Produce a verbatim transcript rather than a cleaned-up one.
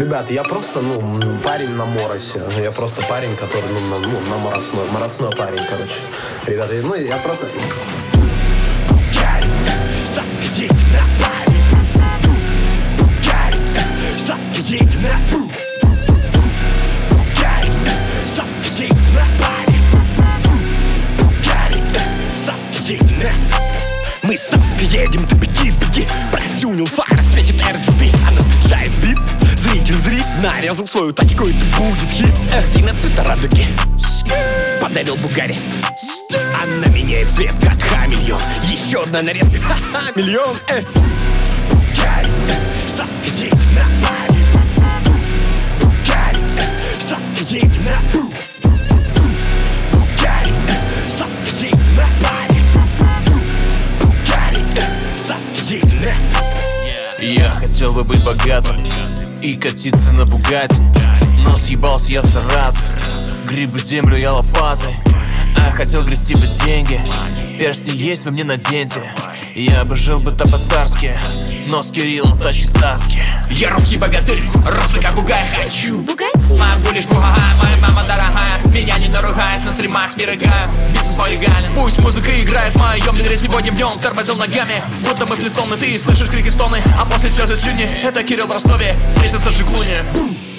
Ребят, я просто, ну, парень на моросе. Я просто парень, который, ну, на, ну, на моросной. Моросной парень, короче. Ребята, ну, я просто... Мы с Саской едем, ты беги, беги. Протюнил фара, светит эр джи би. Она скачает бит, зритель зрит. Нарезал свою тачку, это будет хит. Зина цвета радуги, подарил Бугари. Она меняет цвет, как хамелеон. Еще одна нарезка, ха-ха, миллион. э. Бугари, Саска едет на паре. Бугари, Саска едет на Бугари, Саска едет на паре. Я хотел бы быть богатым и катиться на Бугатти, но съебался я в Саратов. Грибы землю я лопатой, а хотел грести бы деньги. Перстень есть, вы мне наденьте. Я бы жил бы то по-царски, но с Кириллом в тачке Саски. Я русский богатырь, рослый как бугай, хочу Бугатти. Могу лишь бугая, моя мама дорогая. Меня не наругает, на стримах не рыгаю. Бизнес мой легален, пусть музыка играет в моем мире. Сегодня в нем тормозил ногами, будто мы флистоны. Ты слышишь крики стоны, а после слезы слюни. Это Кирилл в Ростове, здесь это Жиглуни.